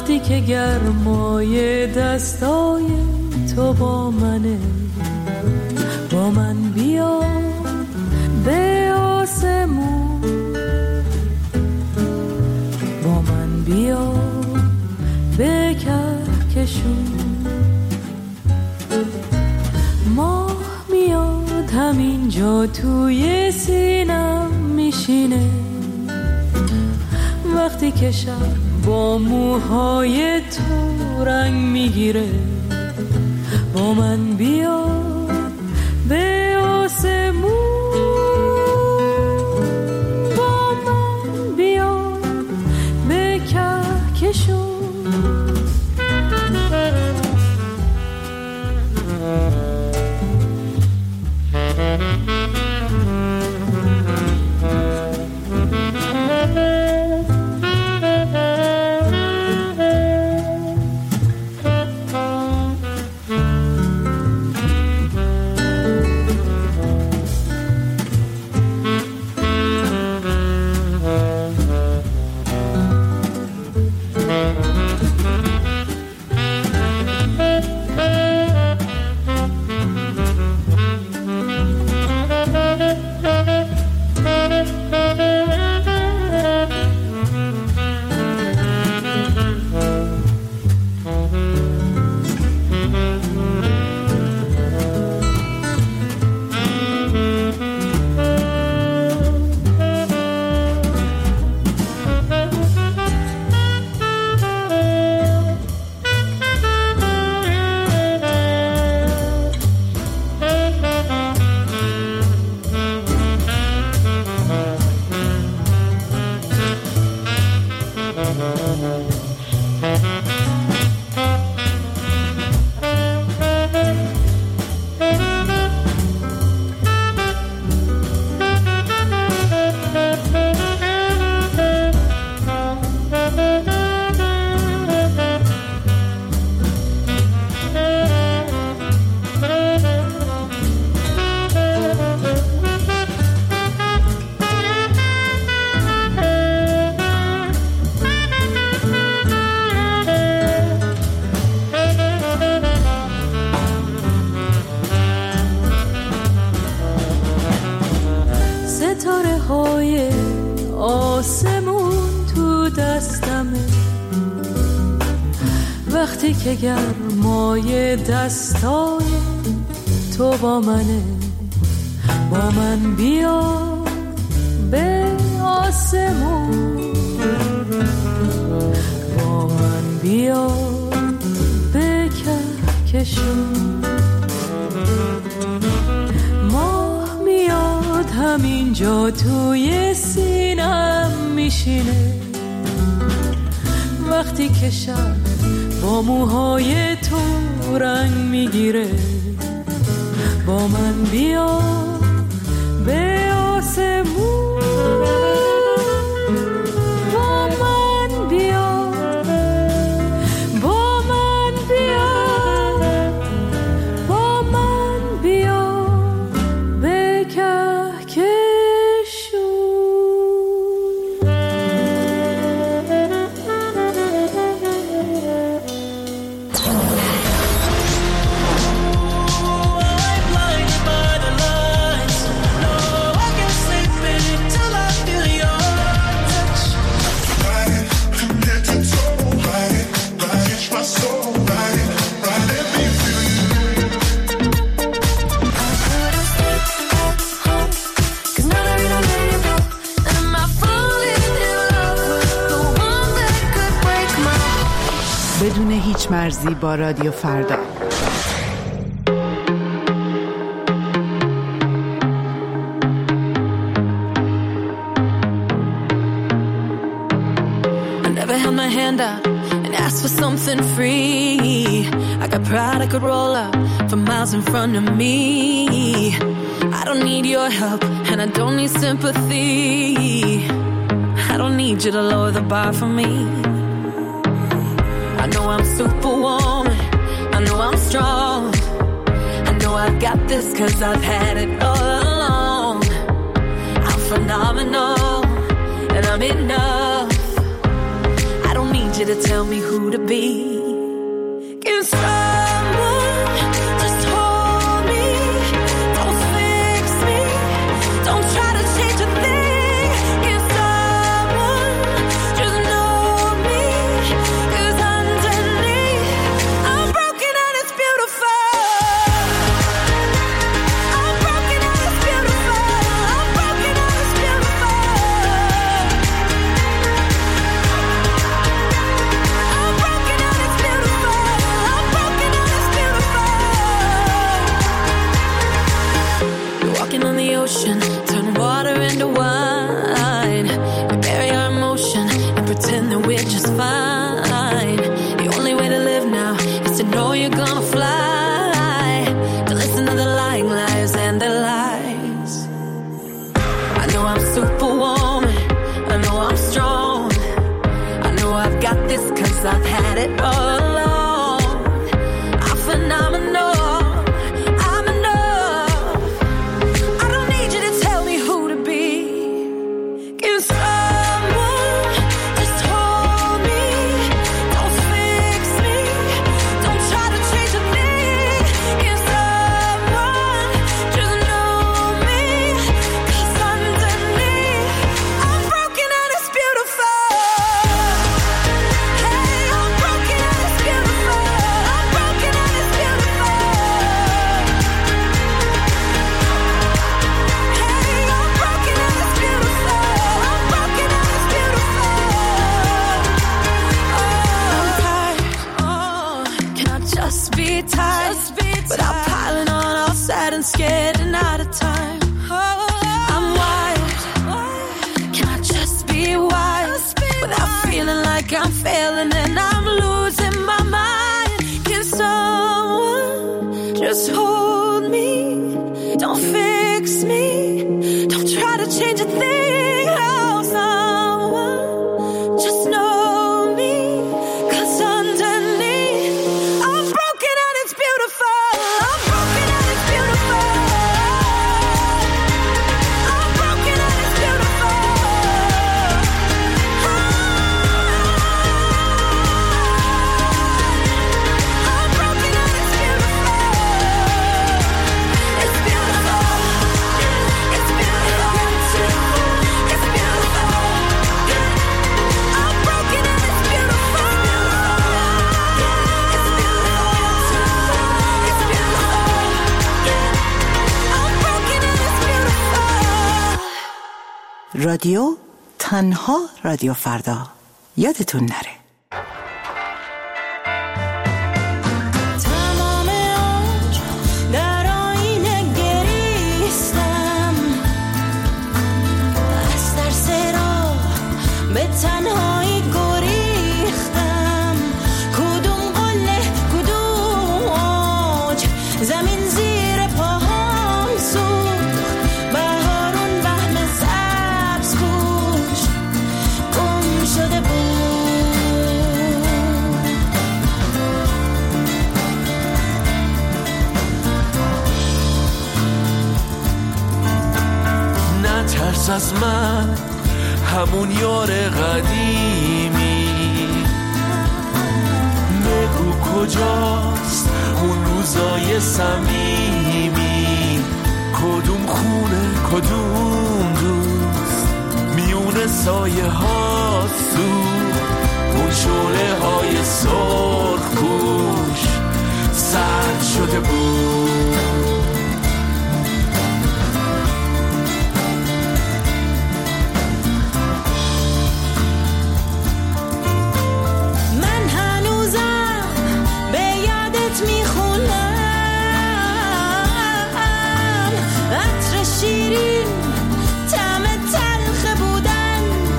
وقتی که گرمای دستای تو با منه، با من بیا به آسمون، با من بیا به کهکشون. ماه میاد همینجا توی سینم میشینه، وقتی که شب با موهای تو رنگ میگیره، با من بیا به آسمون، با من بیا به کهکشون. وقتی که گرمای دستای تو با منه، با من بیا به آسمون، با من بیا به کهکشون. ماه میاد همینجا توی سینم میشینه، وقتی که شب با موهای تو رنگ میگیره، با من بیا به آسمون، با من بیا، با من بیا، با من بیا به کهکشون. بدون هیچ مرزی با رادیو فردا. I never held my hand out and asked for something free. I got pride I could roll up for miles in front of me. I don't need your help and I don't need sympathy. I don't need you to lower the bar for me. I know I'm superwoman, I know I'm strong, I know I've got this 'cause I've had it all along. I'm phenomenal and I'm enough. I don't need you you to tell me who to be. Can someone just hold me? Don't fix me. Don't try to change a thing. Can someone just know me? 'Cause underneath I'm broken and it's beautiful. I'm broken and it's beautiful. I'm broken and it's beautiful. I'm broken and it's beautiful. I'm broken and it's beautiful. You're walking on the ocean, turn water into wine. We bury our emotion and pretend that we're just fine. The only way to live now is to know you're gonna fly. To listen to the lying liars and their lies. I know I'm superwoman, I know I'm strong. I know I've got this 'cause I've had it all along. I'm phenomenal, I'm enough. I don't need you to tell me who to be. Can someone just hold me? Don't fix me. Don't try to change a thing. Can someone just know me? 'Cause underneath I'm broken and it's beautiful. Hey, I'm broken and it's beautiful. I'm broken and it's beautiful. Hey, I'm broken and it's beautiful. I'm broken and it's beautiful. I'm tired. Can I just be tired? Without piling on, all sad and scared and out of time. I'm wired. Can I just be wired? Without feeling like I'm failing and I'm losing my mind. Can someone just hold me? Don't fix me. Don't try to change a thing. Oh, someone just know me. 'Cause underneath I'm broken and it's beautiful. I'm broken and it's beautiful. I'm broken and it's beautiful. I'm broken and it's beautiful. It's beautiful. It's beautiful. It's beautiful. I'm broken and it's beautiful. It's beautiful. It's beautiful. I'm broken and it's beautiful. رادیو تنها رادیو فردا. یادتون نره. تمام عمر در آینه گریستم، از ترس راه به تنهایی گریختم. کدوم قله کدوم اوج زمین زیر پاهام سوخت. بهارون وهم سبز پوش گم شده بود. نترس از من، همون یار قدیمی. بگو کجاست اون روزای صمیمی. کدوم خونه کدوم دوست میونه سایه ها سوخت. اون شعله های سرخ پوش سرد شده بود. من هنوزم به یادت میخونم، عطر شیرین طعم تلخ بودن.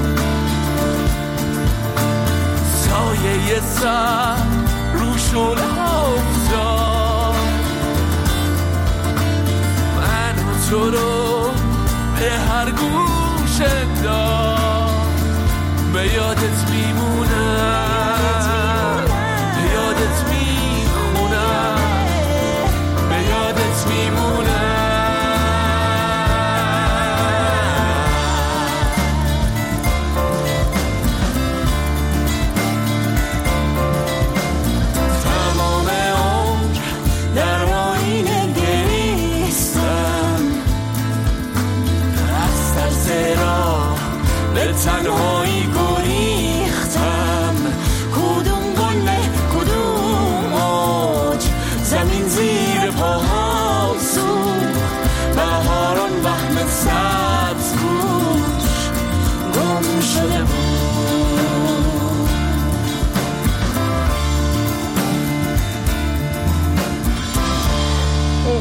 سایه سر رو شعله ها افتاد. من و تو رو به هر گوش داد. به یادت میمونم، به یادت میخونم، به یادت میمونم.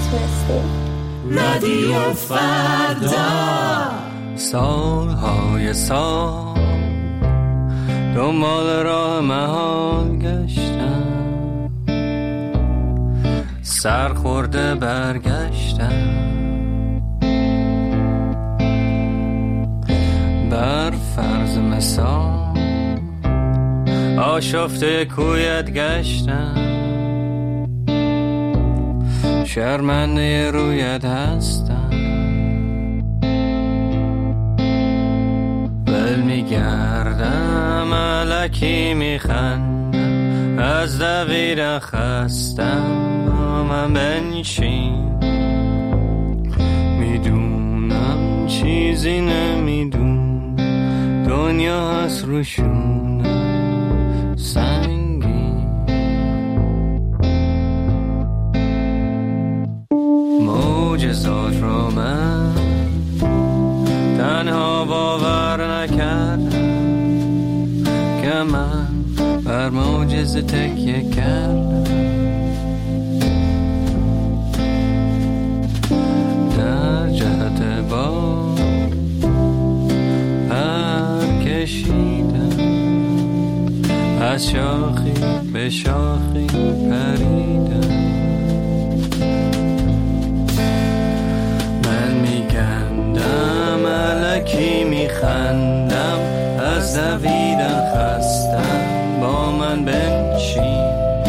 میتونستیم. رادیو فردا. سالهای سال دنبال راه محال گشتم، سرخورده برگشتم، بر فرض مثال آشفته کویت گشتم، شرمنده رویت هستم، ول میگردم الکی میخندم، از دویدن خستم، با من بنشین، میدونم چیزی نمیدونم، دنیا هست روشونم سنگین، معجزات رو من تنها باور نکردم، که من بر معجزه تکیه کردم، در جهت با پر کشیدم، از شاخی به شاخی پریدم، من میگندم الکی میخندم، از دویدن خستم، با من بنشین،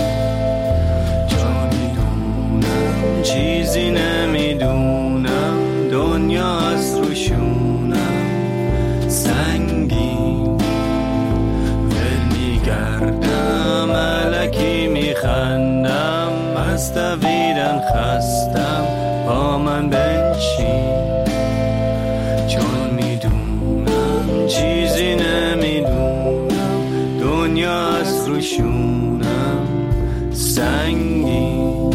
چون میدونم چیزی نمیدونم، دنیا از روشونم سنگین، ول میگردم الکی میخندم، از دویدن خستم، با من بنشین، چون میدونم چیزی نمیدونم، دنیا از روشونم سنگین.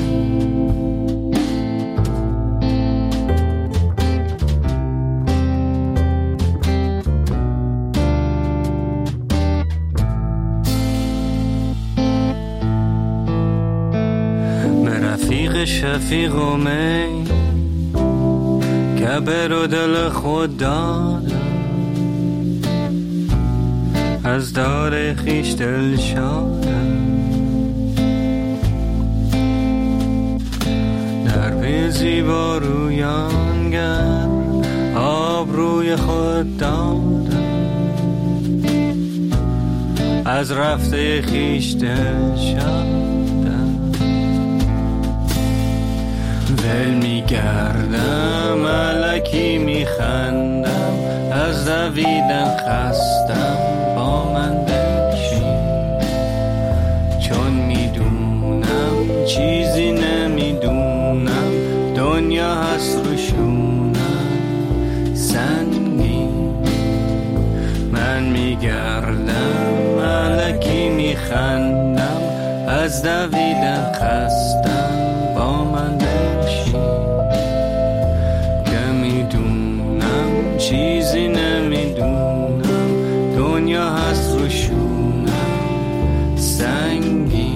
به رفیق شفیق و می کبر و دل خود دادم، از دار خیش دل شادم، در پی زیبا رویان گر آب روی خود دادم، از رفته خیش دل شادم، ول میگردم الکی میخندم، از دویدن خستم، با من بنشین، چون میدونم چیزی نمیدونم، دنیا هست روشونم سنگین، من میگردم الکی میخندم، از دویدن خستم، با من بنشین، که میدونم چیزی نمیدونم، دنیا هست روشونم سنگین.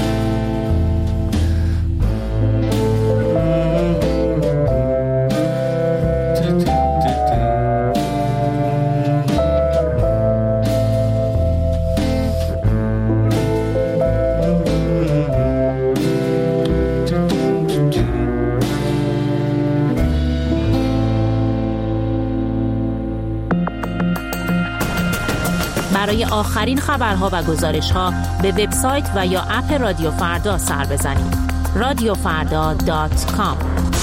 برای آخرین خبرها و گزارش‌ها به وبسایت و یا اپ رادیو فردا سر بزنید. radiofarda.com.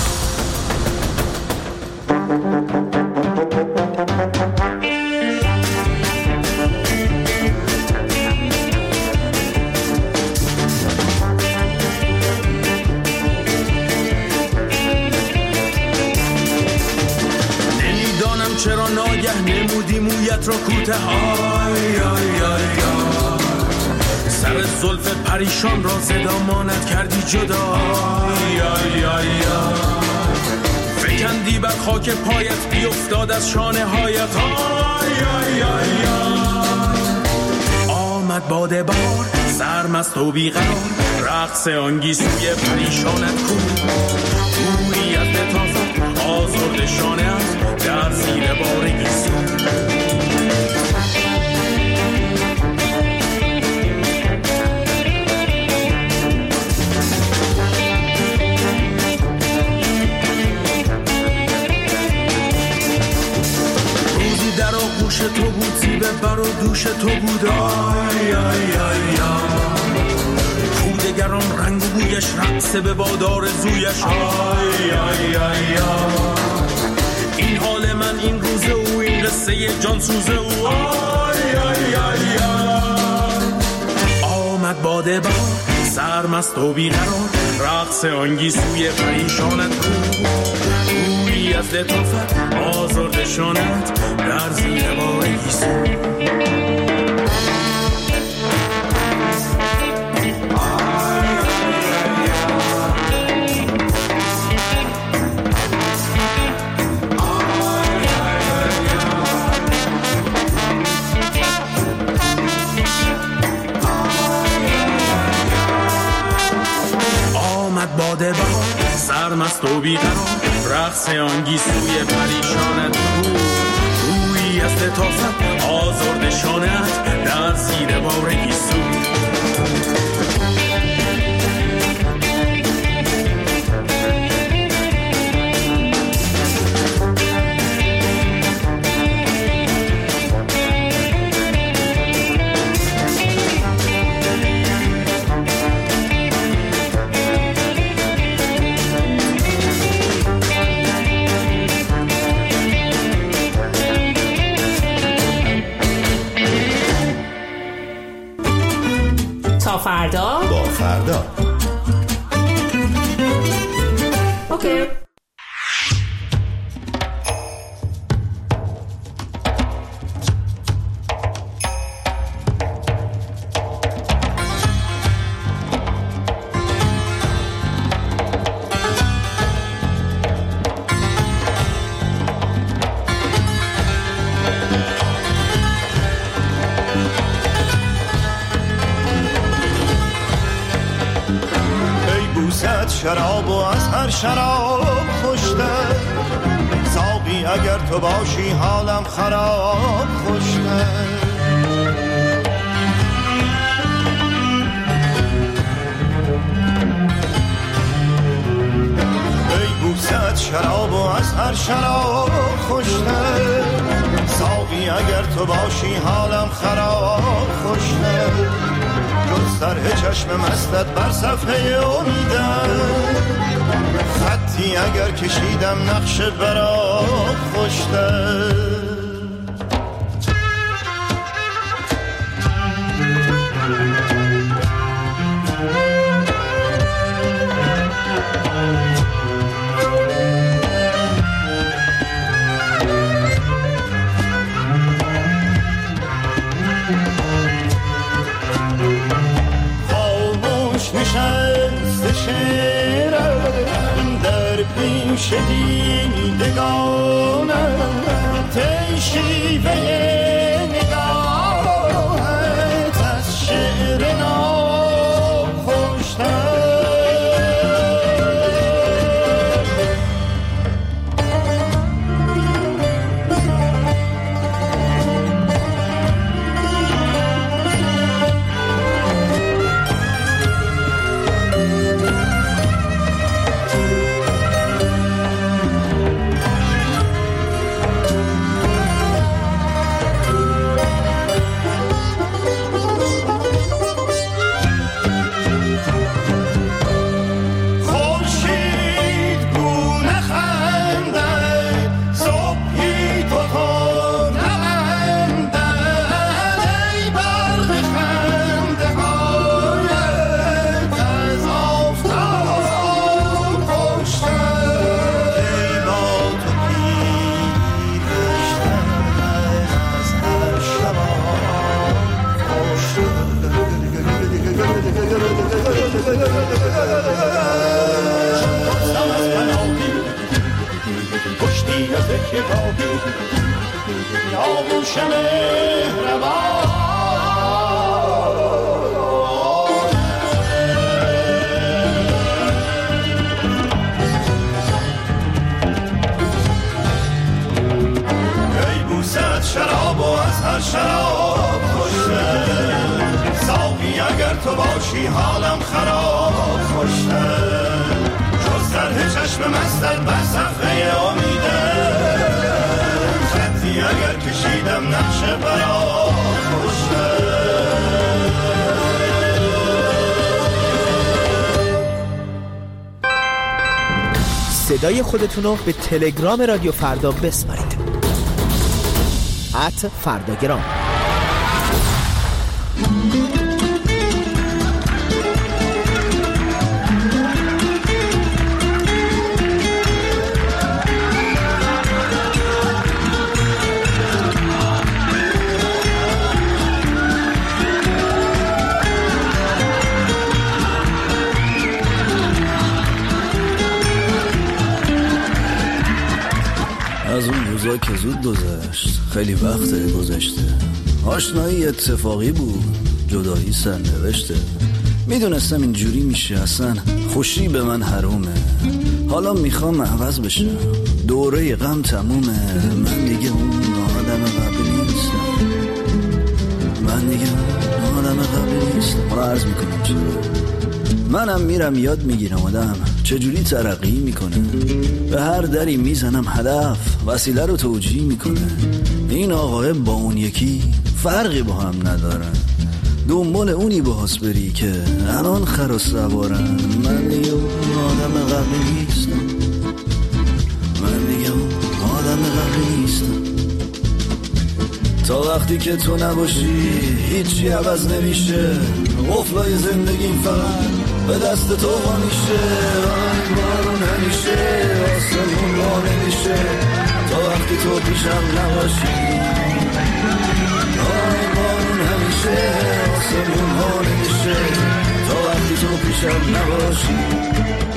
نمیدانم چرا ناگه نمودی مویت را کوته های سر زلف پریشان را زدامانت کردی جدا فکندی بر خاک پایت بیفتاد از شانه هایت آمد باده بار سرمست و بیقرار رقص آنگیسوی پریشانت کن شانه‌ات در زیر بار گیسو. روزی در آغوش تو بود، زیبه بر و دوش تو بود، آی آی آی دگران رنگ و بویش، رقص به بادار زویش، آی آی آی این حال من، این روزه او، این قصه جان سوزه او، آی آی آی آمد باده بار سرمست و بیقرار، رقص آنگیسوی پریشانت بود، روی از لطافت آزرد شانت در زیر بار گیسو. باده بار سرمست و بیقرار، رقص آنگیسوی پریشانت بود، روی از لطافت آزرد شانت در زیر بار گیسو. فردا با فردا. اوکی. شراب و از هر شراب خوشتر، ساقی اگر تو باشی حالم خراب خوشتر. ای بوسه شراب و از هر شراب خوشتر، ساقی اگر تو باشی حالم خراب خوشتر. سرح چشم مستت بر صفحه امیدم، خطی اگر کشیدم نقش برات خوشتر. شیرم در پیش دیدگانم، تی شیوه نگاهت از شعر ناب خوشتر. آغوش مهربان حالم خراب خوشتر جز طرح چشم مستت بر صفحه امیده خطی اگر کشیدم نقش برا خوشتر. صدای خودتون رو به تلگرام رادیو فردا بسپارید. @فرداگرام. از اون روزا که زود گذشت خیلی وقت گذشته، آشنایی اتفاقی بود جدایی سرنوشته، میدونستم اینجوری میشه اصلا خوشی به من حرومه، حالا میخوام عوض بشم دوره غم تمومه، من دیگه اون آدم قبلی نیستم، من دیگه اون آدم قبلی نیستم. حالا عرض میکنم چرا منم میرم یاد میگیرم آدم چجوری ترقی میکنه، به هر دری میزنم هدف وسیله رو توجیه میکنه، این آقای با اون یکی فرقی با هم ندارن، دنبال اونی باهاس بری که الان خر و سوارن، من دیگه اون آدم قبلی نیستم، من دیگه اون آدم قبلی نیستم. تا وقتی که تو نباشی هیچی عوض نمیشه، قفلای زندگیم فقط به دست تو وا میشه، آی بارون همیشه آسمون وا نمیشه، تا وقتی تو پیشم نباشی، آی بارون همیشه آسمون وا نمیشه، تا وقتی تو پیشم نباشی.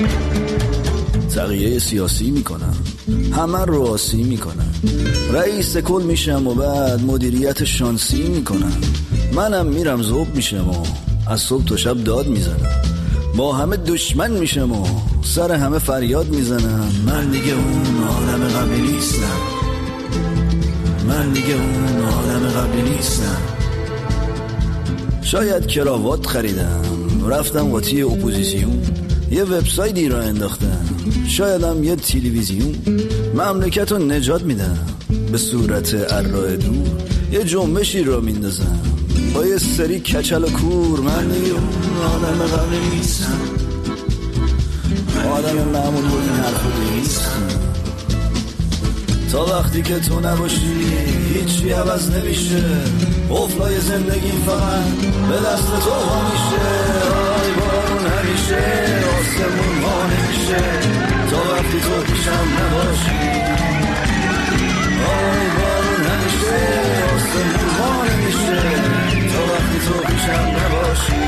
تغییر سیاسی میکنم، همه رو آسی میکنم، رئیس کل میشم و بعد مدیریت شانسی میکنم، منم میرم ذوب میشم و از صبح تا شب داد میزنم، با همه دشمن میشم و سر همه فریاد میزنم، من دیگه اون آدم قبلی نیستم، من دیگه اون آدم قبلی نیستم. شاید کراوات خریدم رفتم قاطی اپوزیسیون، یه وبسایتی را انداختم، شایدم یه تلویزیون، مملکت رو نجات میدم به صورت ارائه دور، یه جنبشی را میندازم با یه سری کچل و کور، من دیگه اون آدم قبلی نیستم، آدم معمول بود این حرف رو نیستم. تا وقتی که تو نباشی هیچی عوض نمیشه، قفلای زندگیم فقط به دست تو وا میشه، آی بارون همیشه آسمون وا نمیشه، تا وقتی تو پیشم نباشی، آی بارون همیشه آسمون وا نمیشه، تا وقتی تو پیشم نباشی.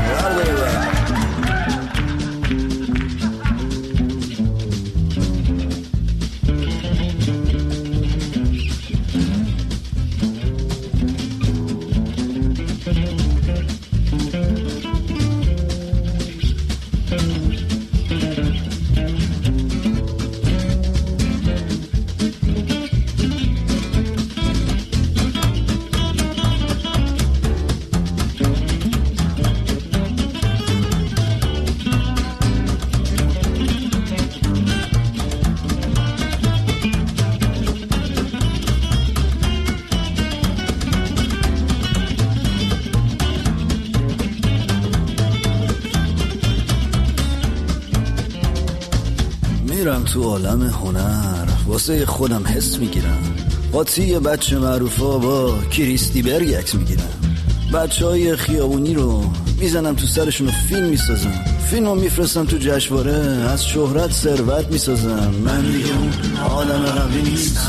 میرم تو عالم هنر واسه خودم حس میگیرم، قاطی بچه معروفا با کریستی برگ عکس میگیرم، بچه های خیابونی رو میزنم تو سرشون و فیلم میسازم، فیلمو میفرستم تو جشنواره از شهرت ثروت میسازم، من دیگه اون آدم قبلی نیستم،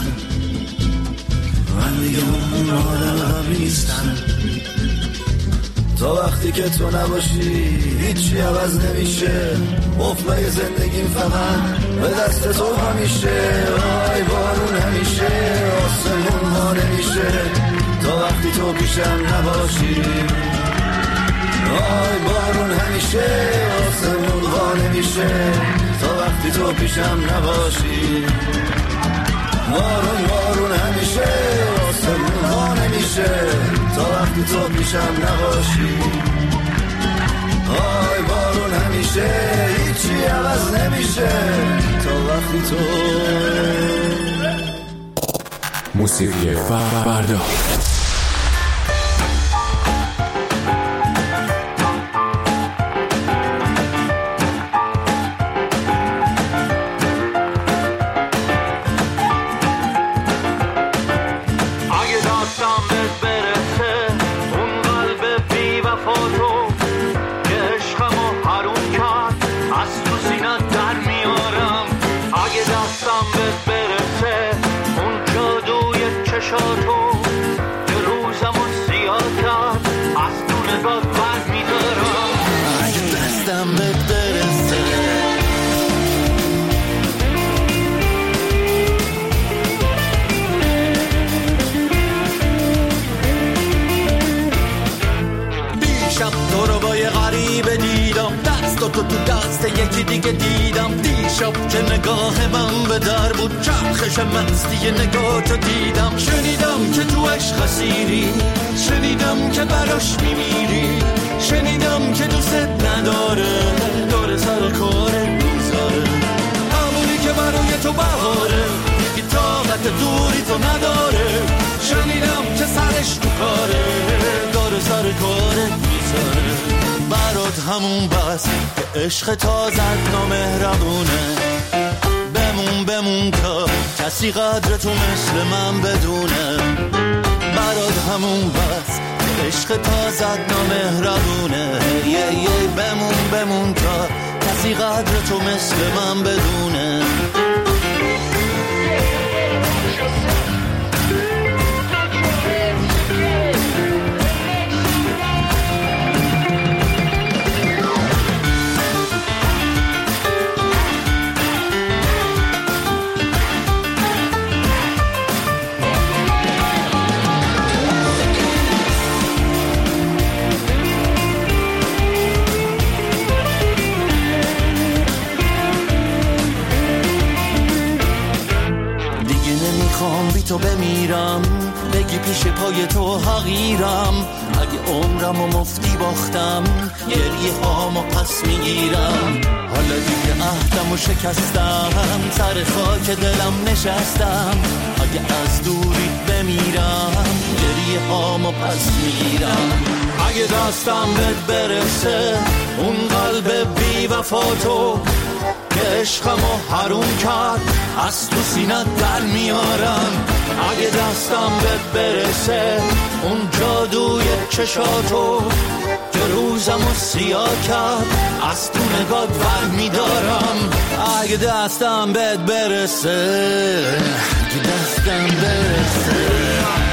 من دیگه اون آدم قبلی نیستم. تا وقتی که تو نباشی هیچی عوض نمیشه، قفلای زندگیم فقط به دست تو همیشه، آی بارون همیشه آسمون ها نمیشه، تا وقتی تو پیشم نباشی، آی بارون همیشه آسمون ها نمیشه، تا وقتی تو پیشم نباشی، بارون همیشه آسمون ها نمیشه، تا وقتی تو پیشم نباشی، وای بارون همیشه هیچی عوض نمیشه تا وقتی تو موسیقی فردا. تو دست یکی دیگه دیدم دیشب که نگاه من به در بود چرخش مستی نگاهتو دیدم شنیدم که تو عشق اسیری شنیدم که براش میمیری شنیدم که دوست نداره دور سر کاره میذاره همونی که برای تو بهاره که طاقت دوری تو نداره شنیدم که سرش تو کاره دور سر کاره میذاره برات همون بس که عشق تازت نامهربونه بمون تا کسی قدر تو مثل من بدونه برات همون بس که عشق تازت نامهربونه بمون تا کسی قدر تو مثل من بدونه تو بمیرم بگی پیش پای تو حقیرم اگه عمرم و مفتی باختم گریه هامو پس میگیرم حالا دیگه عهدم و شکستم سر خاک دلم نشستم اگه از دوری بمیرم گریه هامو پس میگیرم اگه دستم بهت برسه اون قلب بی وفاتو که عشقمو حروم کرد از تو سینت در میارم اگه دستم بهت برسه اون جادوی چشاتو که روزمو سیاه کرد از تو نگات ور میدارم اگه دستم بهت برسه اگه دستم برسه